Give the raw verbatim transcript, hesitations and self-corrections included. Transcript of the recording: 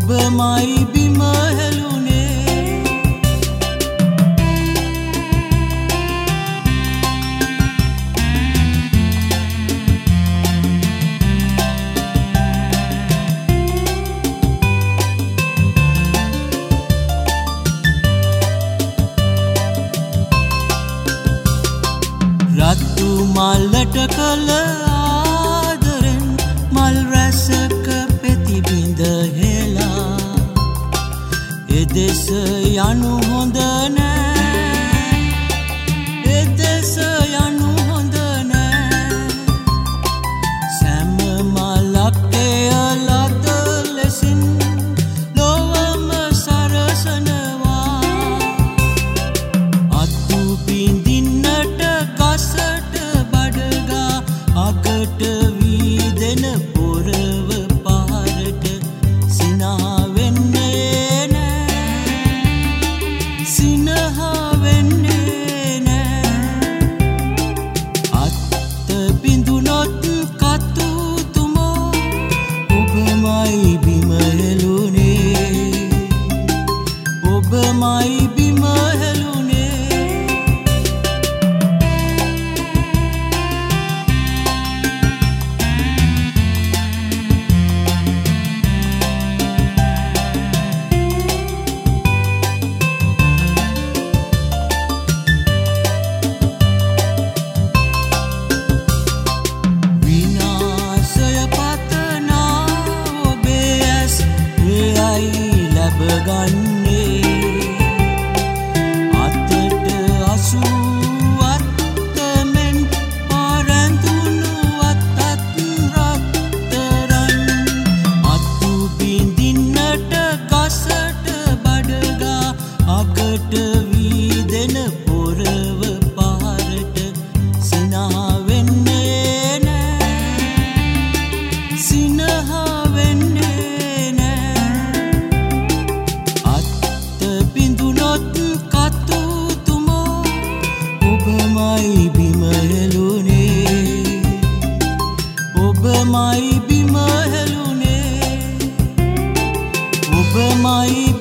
ඔබමයි බිම හෙළුනේ රතු මල්ලට කළ ආදරෙන් මල් රැසක පෙතිබිඳ හෙලා එදෙස යනු හොඳ නෑ එදෙස යනු හොඳ නෑ සෑම මලක් එයලද ලෙසින් ලොවම සරසනවා අතු පිඳින්නට ගසට බඩගා අගට වීදෙන පොරව පාරට සිනා වෙන්නේ නෑ සිනහා වෙන්නේ නෑ අත්ත බිඳුනොත් කතුතුමෝ ඔබමයි බිම හෙළුනේ ඔබමයි බිම හෙළුනේ ගන්නේ අතට අසු අත්තමෙන් පාරැඳුණු අත්තත් රත්තරන් අතු බිඳින්නට ගසට බඩගා අගට වීදෙන පොරව පාරට සිනා වෙන්නේ නෑ සිනහා වෙන්නේ ඔබමයි බිම හෙළුනේ ඔබමයි බිම හෙළුනේ ඔබමයි